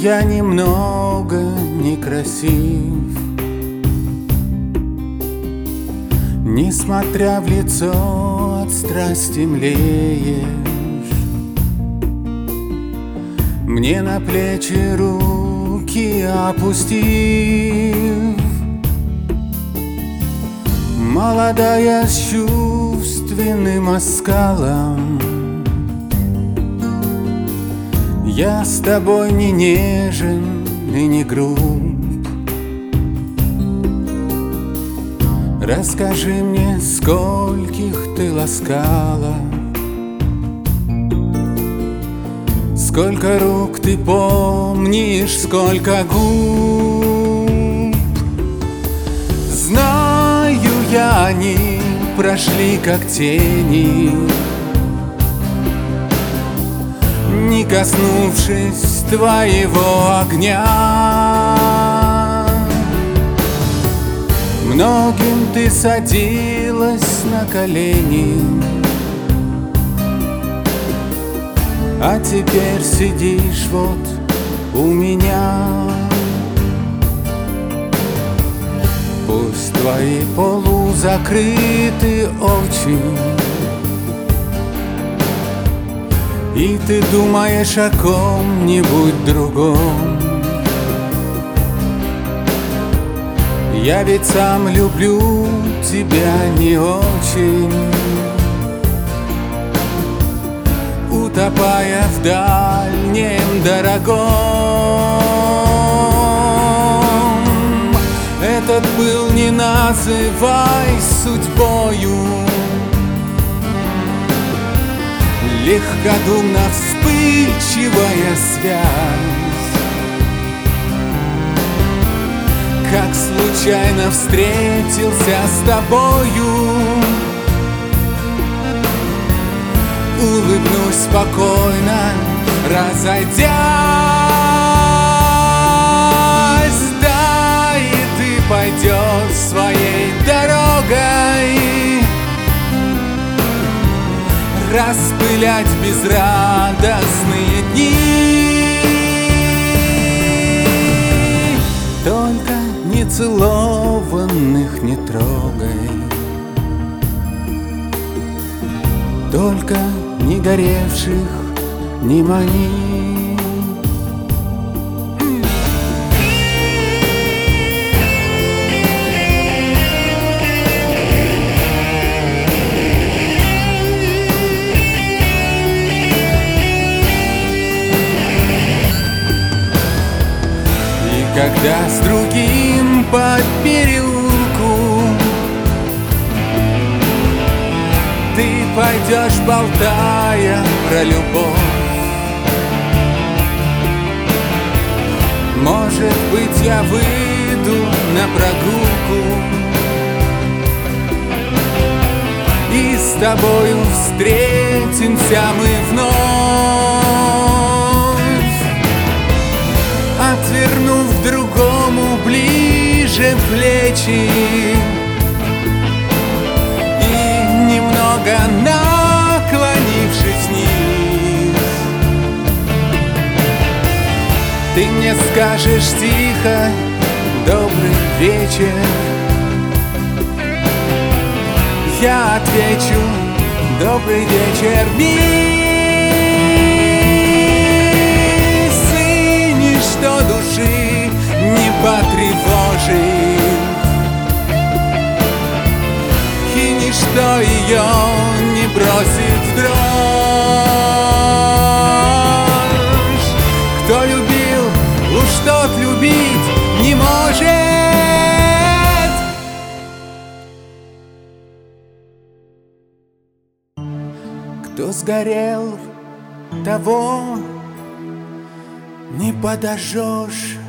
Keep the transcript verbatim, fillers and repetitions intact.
я немного некрасив, несмотря в лицо от страсти млеешь. Мне на плечи руки опустив, молодая с чувственным оскалом, я с тобой не нежен и не груб. Расскажи мне, скольких ты ласкала, сколько рук ты помнишь, сколько губ. Знаю я, они прошли как тени, не коснувшись твоего огня. Многим ты садилась на колени, а теперь сидишь вот у меня. Пусть твои полузакрыты очи, и ты думаешь о ком-нибудь другом. Я ведь сам люблю тебя не очень, утопая в дальнем дорогом. Этот был, не называй судьбою, легкодумно вспыльчивая связь, как случайно встретился с тобою. Улыбнусь спокойно, разойдясь, да и ты пойдешь своей дорогой, распылять безрадостные дни. Только нецелованных не трогай, только не горевших не мани. И когда с другим по переулку ты пойдешь, болтая про любовь, может быть, я выйду на прогулку и с тобою встретимся мы вновь, отвернув другому ближе плечи и немного наклонившись вниз. Ты мне скажешь тихо: добрый вечер. Я отвечу: добрый вечер, мисс. И ничто души не потревожит, и ничто ее не бросит в дрожь. Кто любил, уж тот любить не может. Кто сгорел, того не подожжешь.